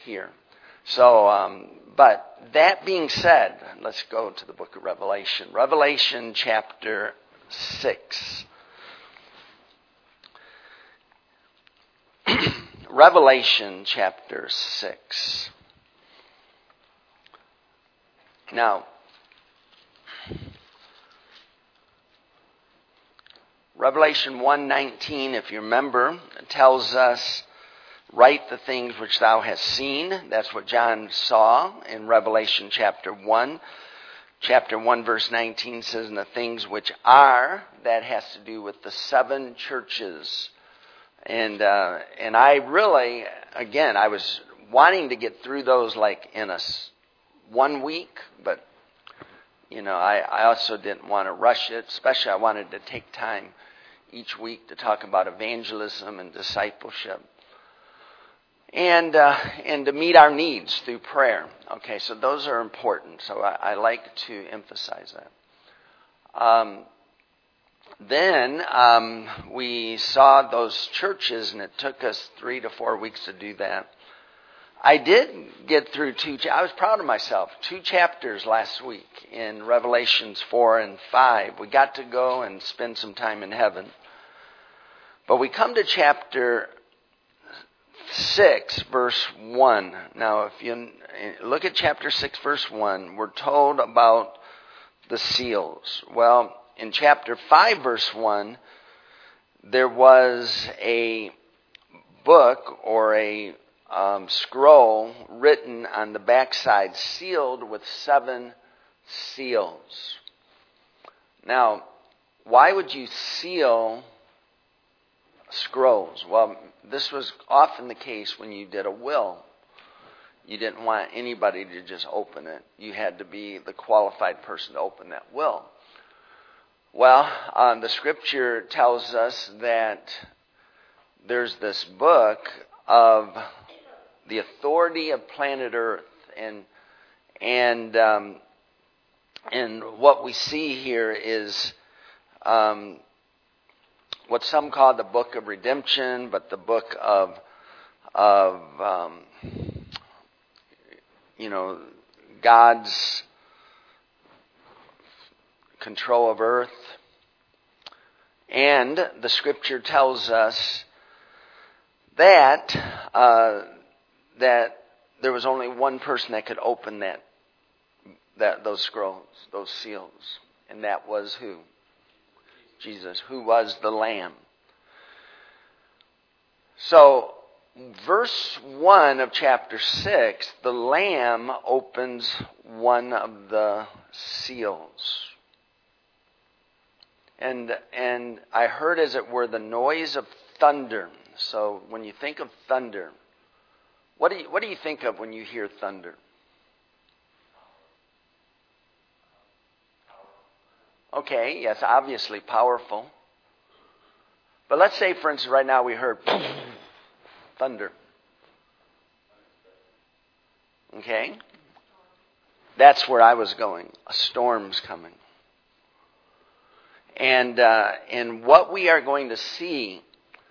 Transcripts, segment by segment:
here. So, but that being said, let's go to the book of Revelation. Revelation chapter 6. Revelation chapter 6. Now, Revelation 1:19, if you remember, tells us, write the things which thou hast seen. That's what John saw in Revelation chapter 1. Chapter 1 verse 19 says, and the things which are, that has to do with the 7 churches. And I really, again, I was wanting to get through those like in 1 week, but I also didn't want to rush it. Especially I wanted to take time each week to talk about evangelism and discipleship, and to meet our needs through prayer. Okay, so those are important. So I like to emphasize that. Then we saw those churches, and it took us 3 to 4 weeks to do that. I did get through I was proud of myself, 2 chapters last week in Revelations 4 and 5. We got to go and spend some time in heaven. But we come to chapter 6, verse 1. Now, if you look at chapter 6, verse 1, we're told about the seals. Well, in chapter 5, verse 1, there was a book or a scroll written on the backside, sealed with 7 seals. Now, why would you seal scrolls? Well, this was often the case when you did a will. You didn't want anybody to just open it. You had to be the qualified person to open that will. Well, the scripture tells us that there's this book of the authority of planet Earth, and what we see here is what some call the book of redemption, but the book of God's control of earth. And the scripture tells us that there was only one person that could open those scrolls, those seals, and that was who? Jesus, who was the Lamb. So, verse 1 of chapter 6, the Lamb opens one of the seals. And I heard, as it were, the noise of thunder. So when you think of thunder, what do you think of when you hear thunder? Okay, yes, obviously powerful. But let's say, for instance, right now we heard thunder. Okay? That's where I was going. A storm's coming. And what we are going to see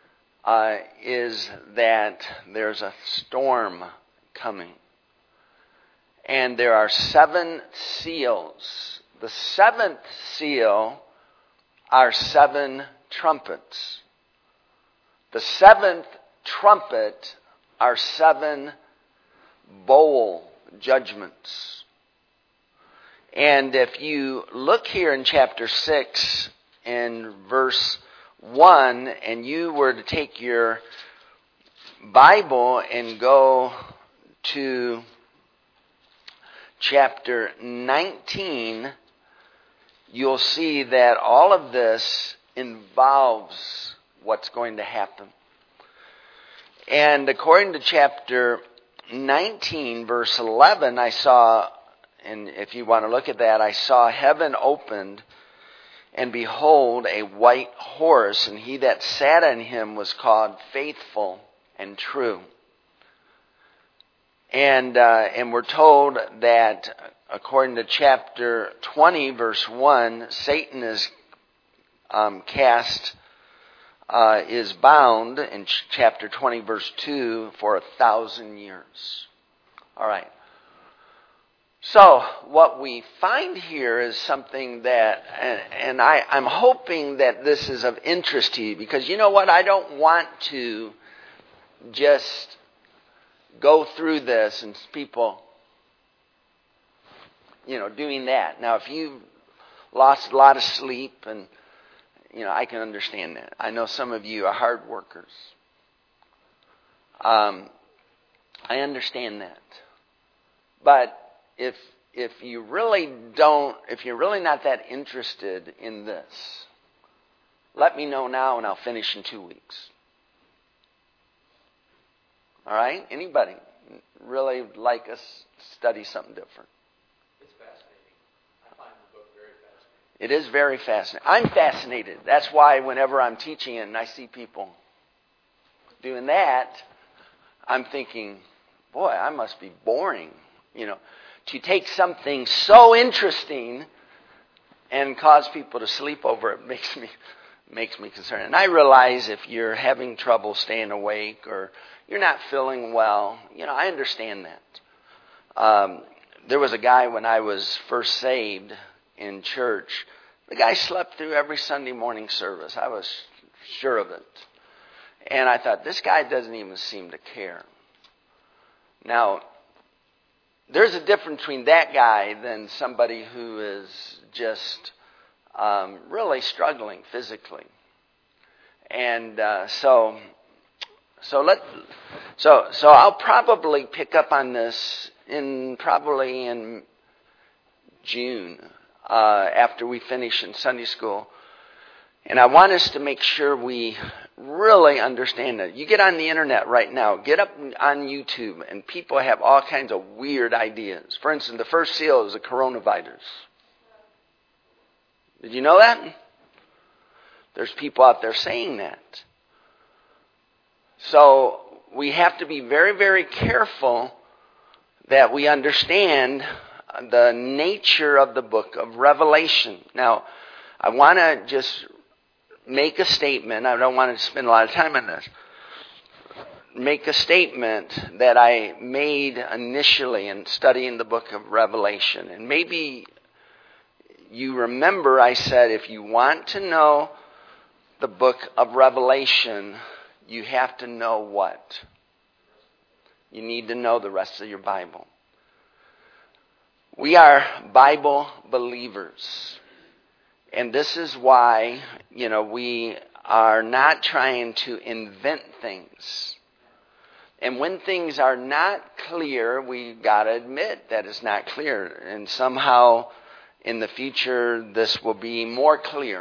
is that there's a storm coming. And there are 7 seals. The 7th seal are 7 trumpets. The 7th trumpet are 7 bowl judgments. And if you look here in chapter 6 in verse 1, and you were to take your Bible and go to chapter 19, you'll see that all of this involves what's going to happen. And according to chapter 19, verse 11, I saw, and if you want to look at that, I saw heaven opened, and behold, a white horse, and he that sat on him was called Faithful and True. And we're told that according to chapter 20, verse 1, Satan is is bound in chapter 20, verse 2, for 1,000 years. All right. So what we find here is something that, and I'm hoping that this is of interest to you, because you know what? I don't want to just go through this and people, doing that. Now, if you've lost a lot of sleep, and, I can understand that. I know some of you are hard workers. I understand that. But if you're really not that interested in this, let me know now and I'll finish in 2 weeks. All right? Anybody really like us to study something different? It's fascinating. I find the book very fascinating. It is very fascinating. I'm fascinated. That's why whenever I'm teaching it and I see people doing that, I'm thinking, boy, I must be boring. To take something so interesting and cause people to sleep over it makes me concerned. And I realize if you're having trouble staying awake or you're not feeling well, I understand that. There was a guy when I was first saved in church. The guy slept through every Sunday morning service. I was sure of it. And I thought, this guy doesn't even seem to care. Now, there's a difference between that guy than somebody who is just really struggling physically. And so I'll probably pick up on this in June after we finish in Sunday school. And I want us to make sure we really understand it. You get on the internet right now, get up on YouTube, and people have all kinds of weird ideas. For instance, the first seal is the coronavirus. Did you know that? There's people out there saying that. So we have to be very, very careful that we understand the nature of the book of Revelation. Now, I want to just make a statement. I don't want to spend a lot of time on this. Make a statement that I made initially in studying the book of Revelation. And maybe you remember I said if you want to know the book of Revelation, you have to know what? You need to know the rest of your Bible. We are Bible believers. And this is why, we are not trying to invent things. And when things are not clear, we've got to admit that it's not clear. And somehow in the future, this will be more clear.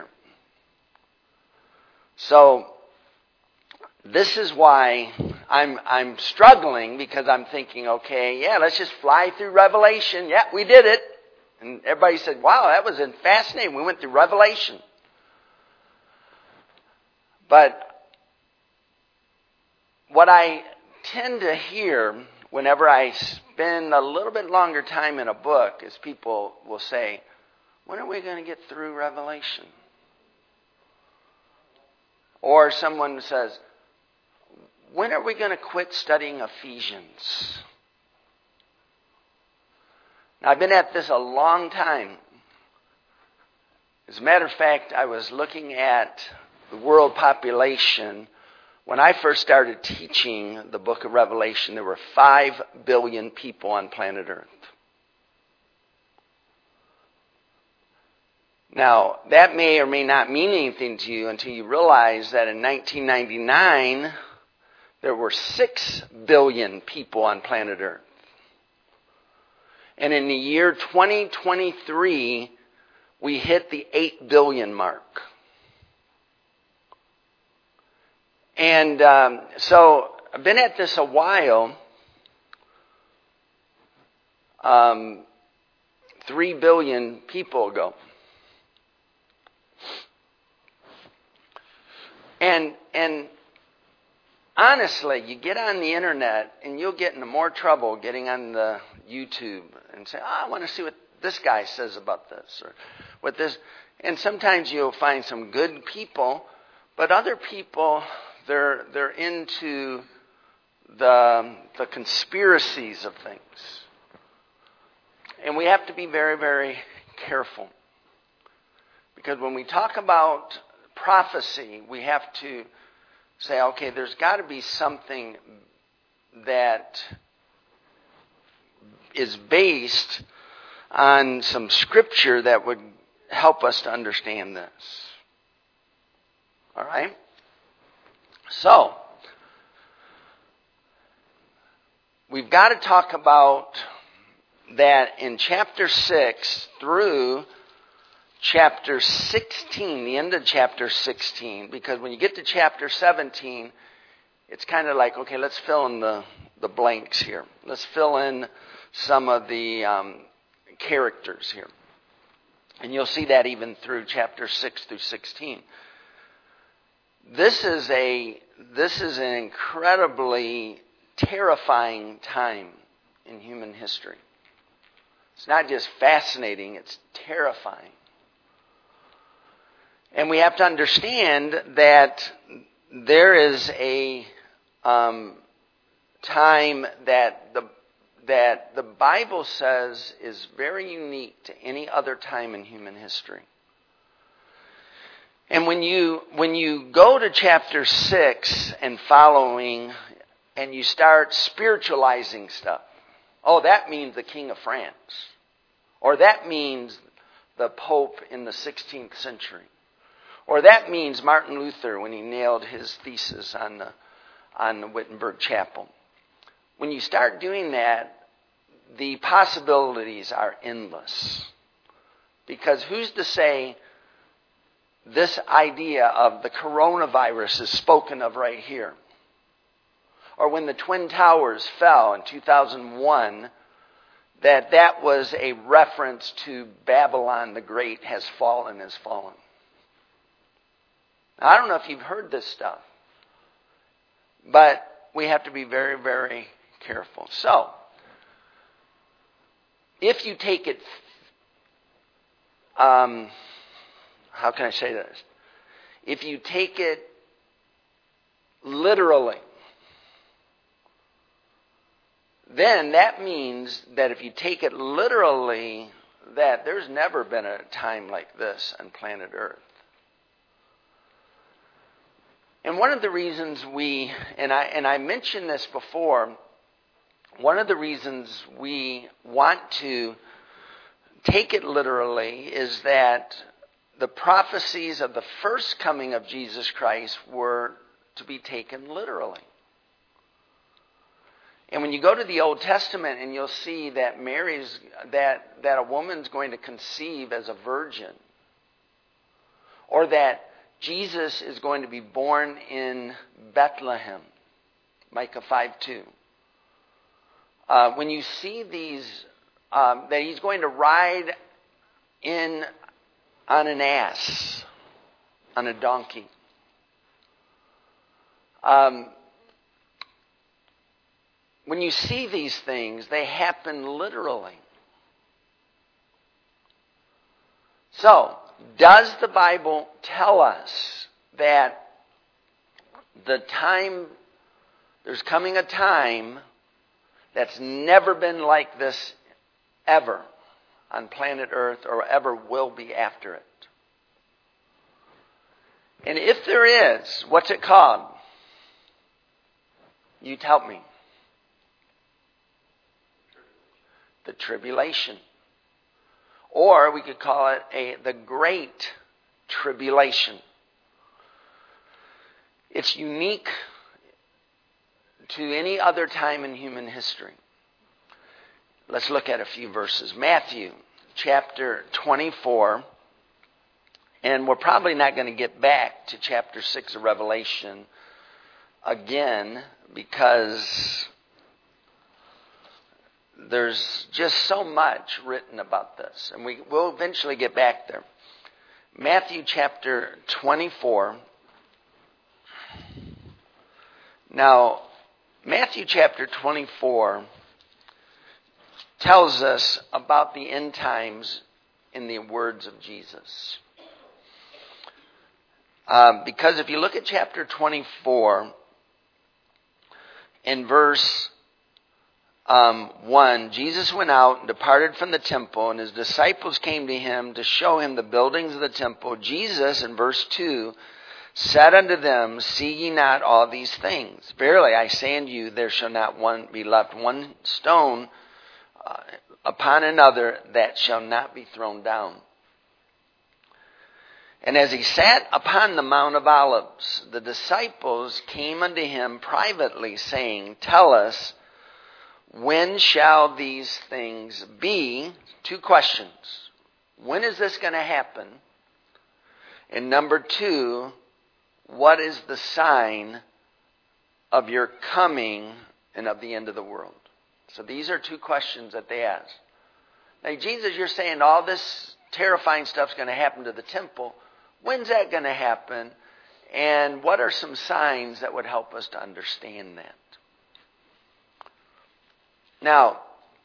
So this is why I'm struggling, because I'm thinking, okay, let's just fly through Revelation. Yeah, we did it. And everybody said, wow, that was fascinating. We went through Revelation. But what I tend to hear whenever I spend a little bit longer time in a book is people will say, when are we going to get through Revelation? Or someone says, when are we going to quit studying Ephesians? Now, I've been at this a long time. As a matter of fact, I was looking at the world population. When I first started teaching the book of Revelation, there were 5 billion people on planet Earth. Now, that may or may not mean anything to you until you realize that in 1999, there were 6 billion people on planet Earth. And in the year 2023, we hit the 8 billion mark. And so I've been at this a while. 3 billion people ago. And honestly, you get on the internet and you'll get into more trouble getting on the YouTube and say, I want to see what this guy says about this or what this. And sometimes you'll find some good people, but other people, they're into the conspiracies of things. And we have to be very, very careful. Because when we talk about prophecy, we have to say, okay, there's got to be something that is based on some scripture that would help us to understand this. All right? So, we've got to talk about that in chapter 6 through chapter 16, the end of chapter 16, because when you get to chapter 17, it's kind of like, okay, let's fill in the blanks here. Let's fill in some of the characters here. And you'll see that even through chapter 6 through 16. This is an incredibly terrifying time in human history. It's not just fascinating, it's terrifying. And we have to understand that there is a time that the Bible says is very unique to any other time in human history. And when you go to chapter 6 and following, and you start spiritualizing stuff, oh, that means the King of France, or that means the Pope in the 16th century, or that means Martin Luther when he nailed his thesis on the Wittenberg Chapel. When you start doing that, the possibilities are endless. Because who's to say this idea of the coronavirus is spoken of right here? Or when the Twin Towers fell in 2001, that was a reference to Babylon the Great has fallen. Now, I don't know if you've heard this stuff, but we have to be very, very careful. So, if you take it, how can I say this? If you take it literally, then that means that if you take it literally, that there's never been a time like this on planet Earth. And one of the reasons I mentioned this before, one of the reasons we want to take it literally is that the prophecies of the first coming of Jesus Christ were to be taken literally. And when you go to the Old Testament and you'll see that that a woman's going to conceive as a virgin, or that Jesus is going to be born in Bethlehem, Micah 5:2. When you see these, that he's going to ride in on an ass, on a donkey. When you see these things, they happen literally. So, does the Bible tell us that there's coming a time that's never been like this ever on planet Earth, or ever will be after it? And if there is, what's it called? You help me. The tribulation. Or we could call it the Great Tribulation. It's unique to any other time in human history. Let's look at a few verses. Matthew chapter 24. And we're probably not going to get back to chapter 6 of Revelation again, because there's just so much written about this. And we'll eventually get back there. Matthew chapter 24. Now, Matthew chapter 24 tells us about the end times in the words of Jesus. Because if you look at chapter 24, in verse 1, Jesus went out and departed from the temple, and his disciples came to him to show him the buildings of the temple. Jesus, in verse 2, said unto them, See ye not all these things? Verily I say unto you, there shall not be left one stone upon another that shall not be thrown down. And as he sat upon the Mount of Olives, the disciples came unto him privately, saying, Tell us, when shall these things be? 2 questions. When is this going to happen? And number 2, what is the sign of your coming and of the end of the world? So these are 2 questions that they asked. Now, Jesus, you're saying all this terrifying stuff's going to happen to the temple. When's that going to happen? And what are some signs that would help us to understand that? Now,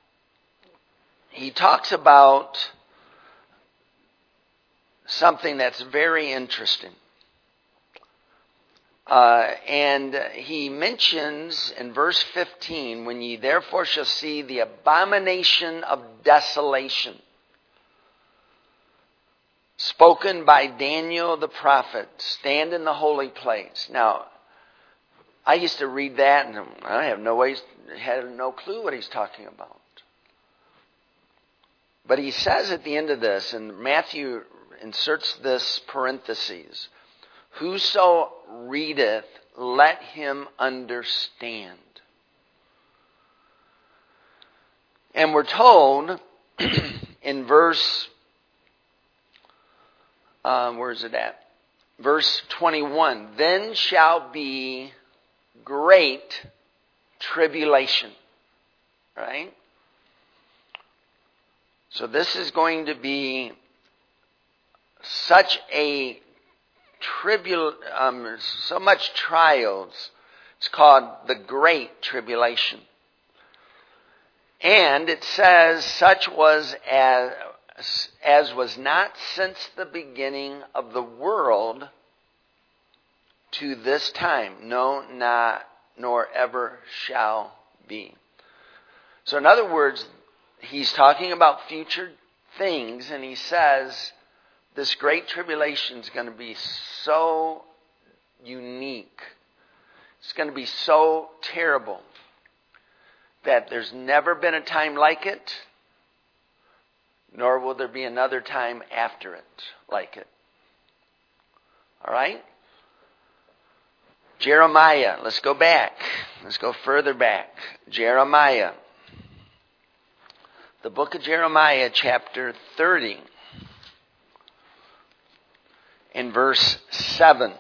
he talks about something that's very interesting. And he mentions in verse 15, When ye therefore shall see the abomination of desolation, spoken by Daniel the prophet, stand in the holy place. Now, I used to read that and I had no clue what he's talking about. But he says at the end of this, and Matthew inserts this parentheses, Whoso readeth, let him understand. And we're told in verse, where is it at? Verse 21, Then shall be great tribulation. Right? So this is going to be such a so much trials. It's called the Great Tribulation. And it says, such was as was not since the beginning of the world to this time, no, not, nor ever shall be. So in other words, he's talking about future things, and he says, this great tribulation is going to be so unique. It's going to be so terrible that there's never been a time like it, nor will there be another time after it like it. All right? Jeremiah. Let's go back. Let's go further back. Jeremiah. The book of Jeremiah, chapter 30. In verse 7.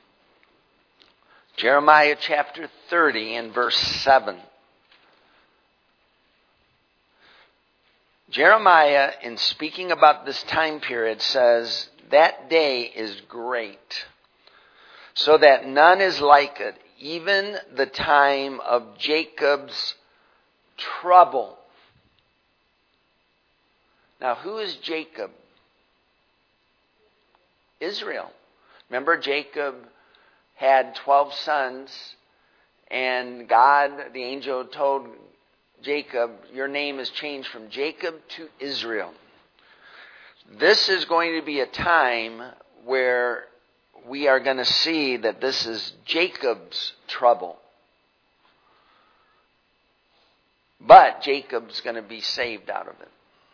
Jeremiah chapter 30 and verse 7. Jeremiah, in speaking about this time period, says, That day is great, so that none is like it, even the time of Jacob's trouble. Now, who is Jacob? Israel. Remember, Jacob had 12 sons, and God, the angel, told Jacob, your name is changed from Jacob to Israel. This is going to be a time where we are going to see that this is Jacob's trouble. But Jacob's going to be saved out of it.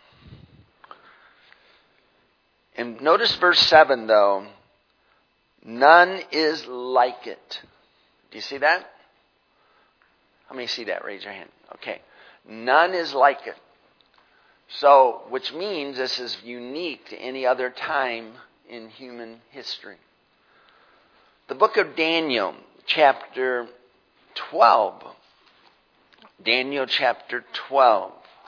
And notice verse 7, though. None is like it. Do you see that? How many see that? Raise your hand. Okay. None is like it. So, which means this is unique to any other time in human history. The book of Daniel, chapter 12. Daniel chapter 12.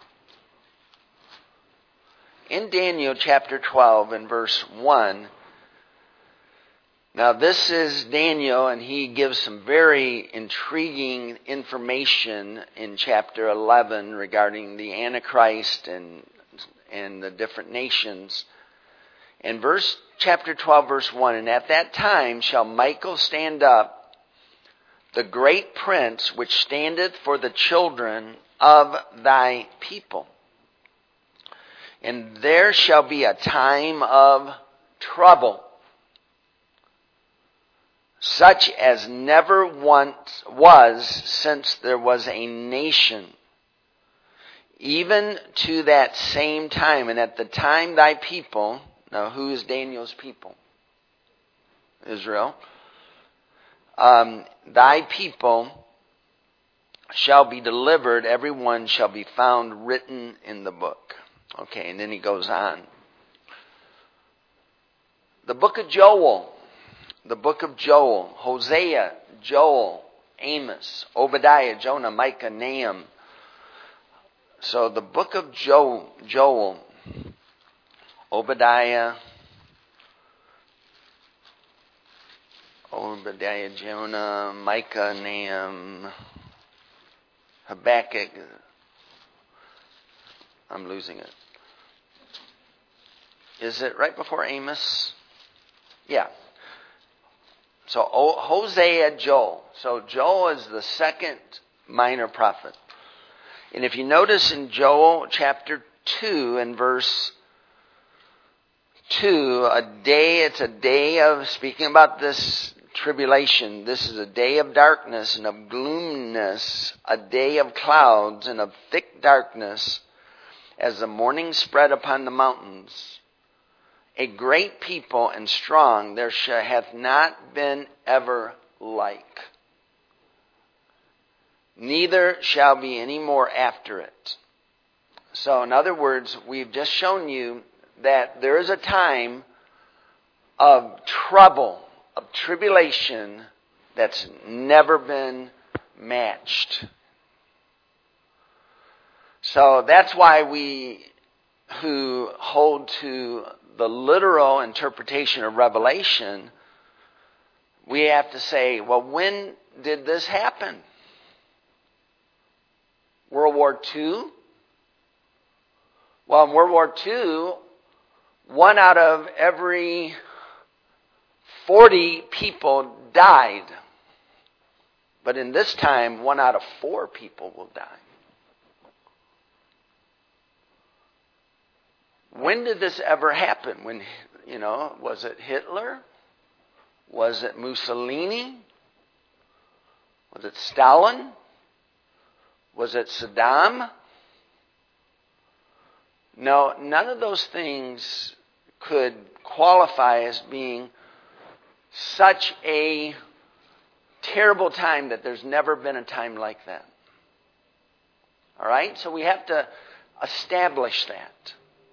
In Daniel chapter 12 and verse 1, now this is Daniel, and he gives some very intriguing information in chapter 11 regarding the Antichrist and the different nations. In chapter 12 verse 1, And at that time shall Michael stand up, the great prince which standeth for the children of thy people. And there shall be a time of trouble, such as never once was since there was a nation, even to that same time. And at the time thy people, now who is Daniel's people? Israel. Thy people shall be delivered, every one shall be found written in the book. Okay, and then he goes on. The book of Joel. The book of Joel. Hosea, Joel, Amos, Obadiah, Jonah, Micah, Nahum. So the book of Joel, Obadiah, Jonah, Micah, Nahum, Habakkuk. I'm losing it. Is it right before Amos? Yeah. So Hosea, Joel. So Joel is the second minor prophet. And if you notice in Joel chapter 2 and verse 2, it's a day of, speaking about this tribulation, this is a day of darkness and of gloominess, a day of clouds and of thick darkness, as the morning spread upon the mountains. A great people and strong, there hath not been ever like. Neither shall be any more after it. So in other words, we've just shown you that there is a time of trouble, of tribulation, that's never been matched. So that's why we who hold to the literal interpretation of Revelation, we have to say, well, when did this happen? World War II? Well, in World War II, 1 out of every 40 people died. But in this time, 1 out of 4 people will die. When did this ever happen? When, was it Hitler? Was it Mussolini? Was it Stalin? Was it Saddam? No, none of those things could qualify as being such a terrible time that there's never been a time like that. All right? So we have to establish that.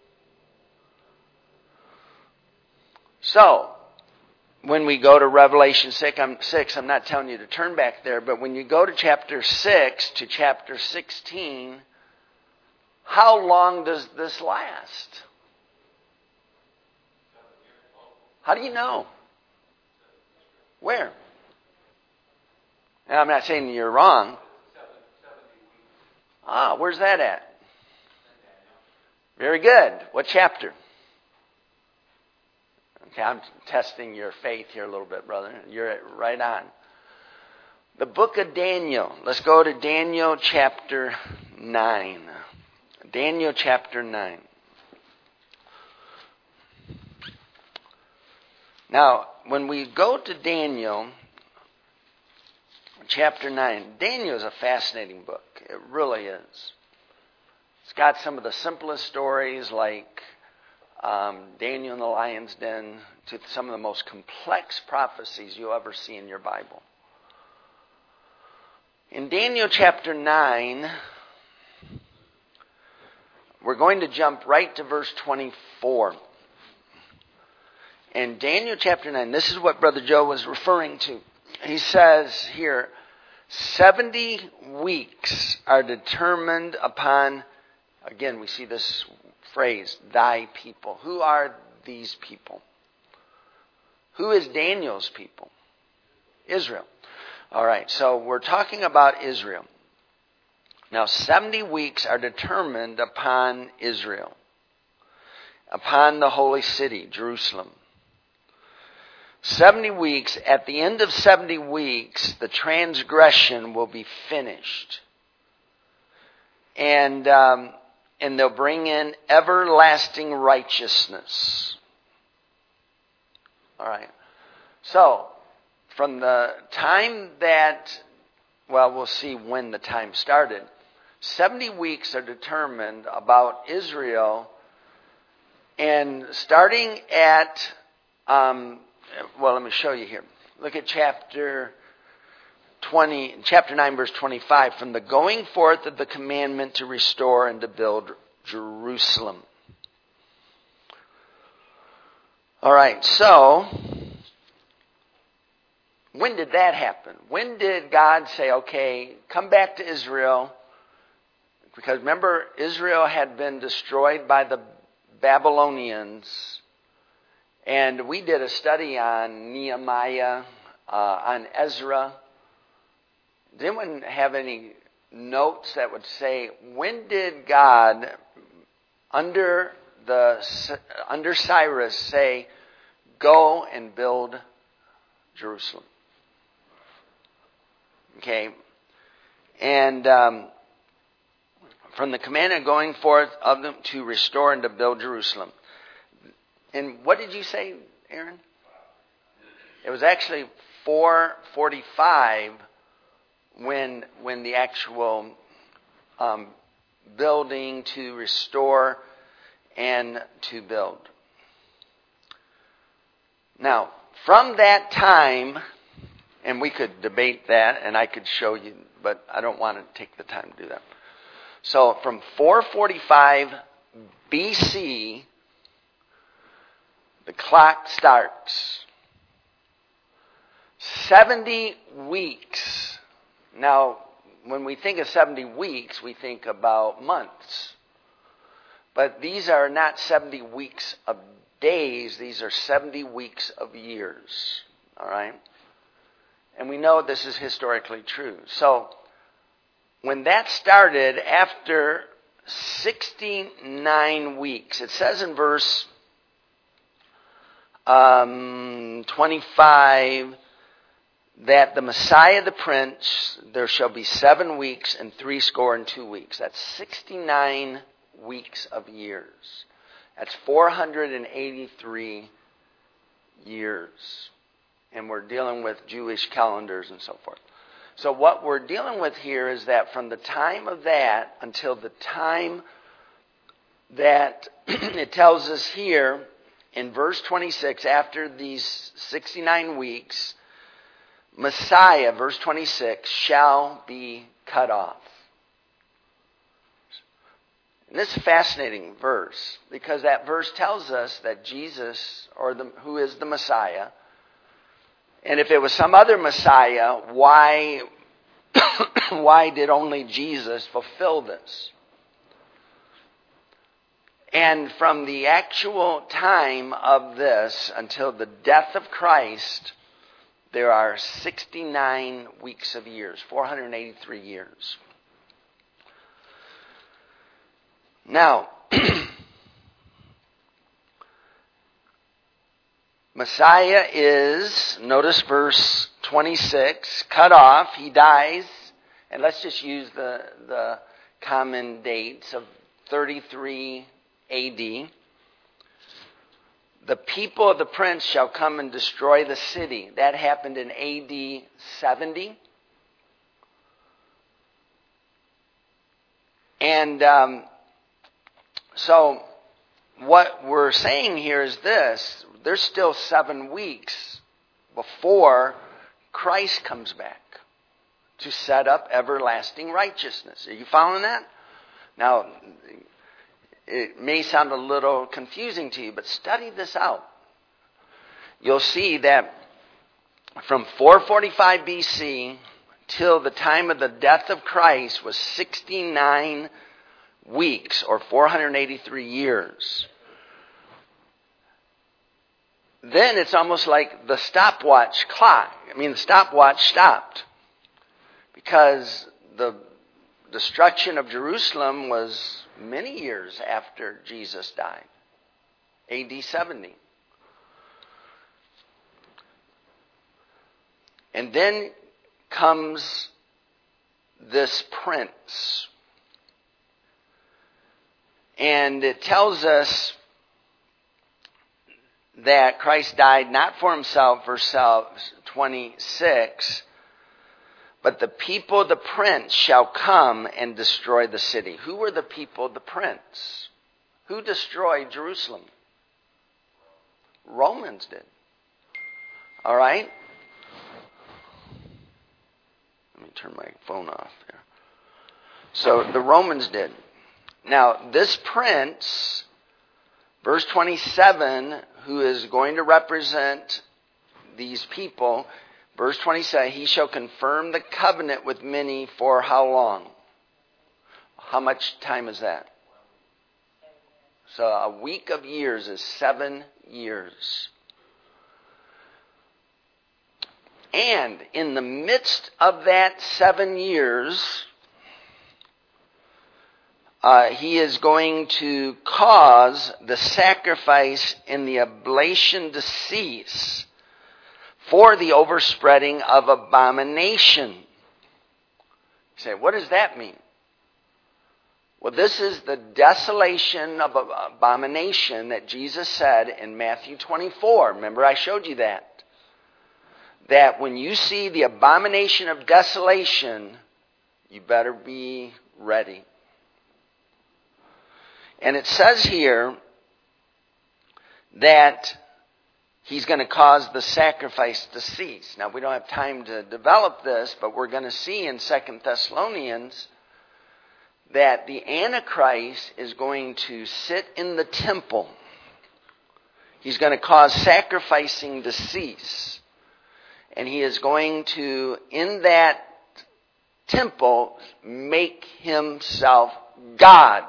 So, when we go to Revelation 6, I'm not telling you to turn back there, but when you go to chapter 6 to chapter 16, how long does this last? How do you know? Where? And I'm not saying you're wrong. Where's that at? Very good. What chapter? Okay, I'm testing your faith here a little bit, brother. You're right on. The book of Daniel. Let's go to Daniel chapter 9. Daniel chapter 9. Now, when we go to Daniel chapter 9, Daniel is a fascinating book. It really is. It's got some of the simplest stories like Daniel in the lion's den to some of the most complex prophecies you'll ever see in your Bible. In Daniel chapter 9, we're going to jump right to verse 24. In Daniel chapter 9, this is what Brother Joe was referring to. He says here, 70 weeks are determined upon, again, we see this phrase, thy people. Who are these people? Who is Daniel's people? Israel. All right, so we're talking about Israel. Now, 70 weeks are determined upon Israel, upon the holy city, Jerusalem. 70 weeks. At the end of 70 weeks, the transgression will be finished. And they'll bring in everlasting righteousness. All right. So, from the time that, well, we'll see when the time started. 70 weeks are determined about Israel. And starting at, well, let me show you here. Look at chapter 9, verse 25. From the going forth of the commandment to restore and to build Jerusalem. All right, so when did that happen? When did God say, okay, come back to Israel? Because remember, Israel had been destroyed by the Babylonians. And we did a study on Nehemiah, on Ezra. Did anyone have any notes that would say, when did God, under Cyrus, say, go and build Jerusalem? Okay. And from the commandment going forth of them to restore and to build Jerusalem. And what did you say, Aaron? It was actually 445 when the actual building to restore and to build. Now, from that time, and we could debate that, and I could show you, but I don't want to take the time to do that. So, from 445 BC, the clock starts. 70 weeks. Now, when we think of 70 weeks, we think about months. But these are not 70 weeks of days. These are 70 weeks of years. All right? And we know this is historically true. So, when that started, after 69 weeks, it says in verse 25 that the Messiah the Prince, there shall be 7 weeks and 62 weeks. That's 69 weeks of years. That's 483 years. And we're dealing with Jewish calendars and so forth. So what we're dealing with here is that from the time of that until the time that it tells us here in verse 26, after these 69 weeks, Messiah, verse 26, shall be cut off. And this is a fascinating verse because that verse tells us that Jesus, who is the Messiah, and if it was some other Messiah, why did only Jesus fulfill this? And from the actual time of this until the death of Christ, there are 69 weeks of years, 483 years. Now, Messiah is, notice verse 26, cut off, he dies, and let's just use the common dates of 33 AD. The people of the prince shall come and destroy the city. That happened in AD 70. And so what we're saying here is this. There's still 7 weeks before Christ comes back to set up everlasting righteousness. Are you following that? Now, it may sound a little confusing to you, but study this out. You'll see that from 445 BC till the time of the death of Christ was 69 weeks or 483 years. Then it's almost like the stopwatch clock. The stopwatch stopped because the destruction of Jerusalem was many years after Jesus died, AD 70. And then comes this prince. And it tells us that Christ died not for himself, verse 26, but the people of the prince shall come and destroy the city. Who were the people of the prince? Who destroyed Jerusalem? Romans did. All right? Let me turn my phone off there. So the Romans did. Now, this prince, verse 27, who is going to represent these people, verse 27, he shall confirm the covenant with many for how long? How much time is that? So a week of years is 7 years. And in the midst of that 7 years, he is going to cause the sacrifice and the oblation to cease for the overspreading of abomination. You say, what does that mean? Well, this is the desolation of abomination that Jesus said in Matthew 24. Remember, I showed you that. That when you see the abomination of desolation, you better be ready. And it says here that he's going to cause the sacrifice to cease. Now, we don't have time to develop this, but we're going to see in 2 Thessalonians that the Antichrist is going to sit in the temple. He's going to cause sacrificing to cease. And he is going to, in that temple, make himself God.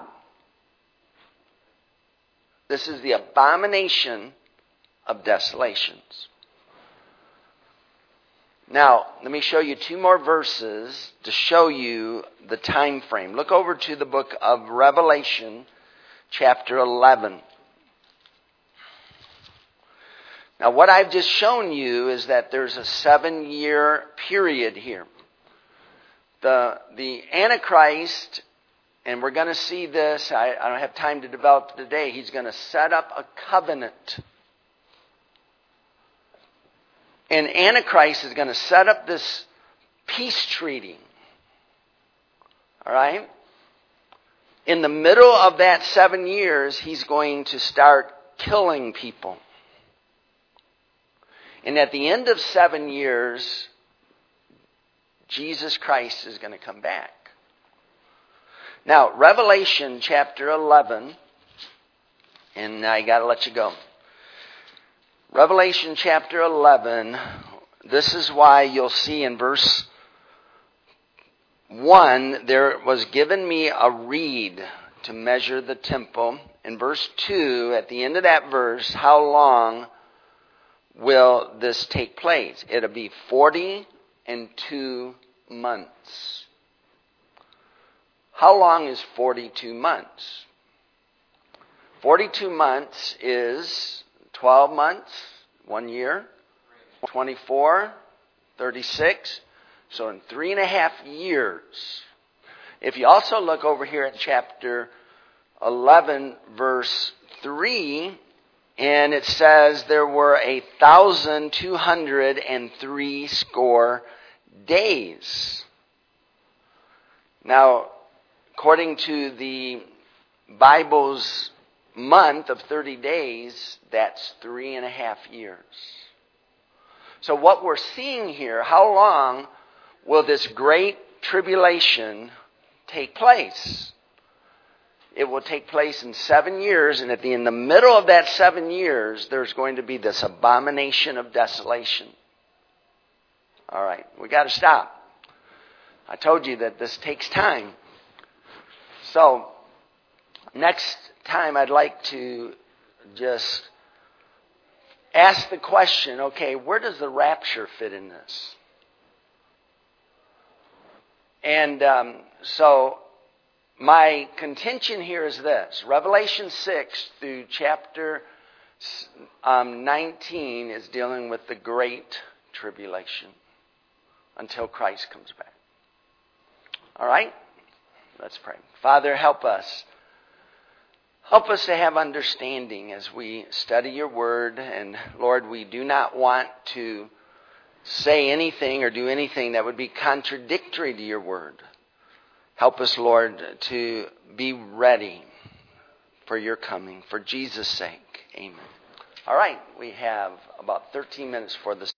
This is the abomination of desolations. Now, let me show you 2 more verses to show you the time frame. Look over to the book of Revelation, chapter 11. Now, what I've just shown you is that there's a 7-year period here. The Antichrist, and we're going to see this, I don't have time to develop today, he's going to set up a covenant. And Antichrist is going to set up this peace treaty. All right? In the middle of that 7 years, he's going to start killing people. And at the end of 7 years, Jesus Christ is going to come back. Now, Revelation chapter 11, and I got to let you go. Revelation chapter 11, this is why you'll see in verse 1, there was given me a reed to measure the temple. In verse 2, at the end of that verse, how long will this take place? It'll be 42 months. How long is 42 months? 42 months is 12 months, 1 year, 24, 36. So in 3.5 years. If you also look over here at chapter 11, verse 3, and it says there were 1,260 days. Now, according to the Bible's month of 30 days, that's 3.5 years. So what we're seeing here, how long will this great tribulation take place? It will take place in 7 years, and in the middle of that 7 years, there's going to be this abomination of desolation. All right, we got to stop. I told you that this takes time. So, next time I'd like to just ask the question, okay, where does the rapture fit in this? And so my contention here is this. Revelation 6 through chapter 19 is dealing with the Great Tribulation. until Christ comes back. All right? Let's pray. Father, help us. Help us to have understanding as we study your word. And Lord, we do not want to say anything or do anything that would be contradictory to your word. Help us, Lord, to be ready for your coming. For Jesus' sake, amen. All right, we have about 13 minutes for the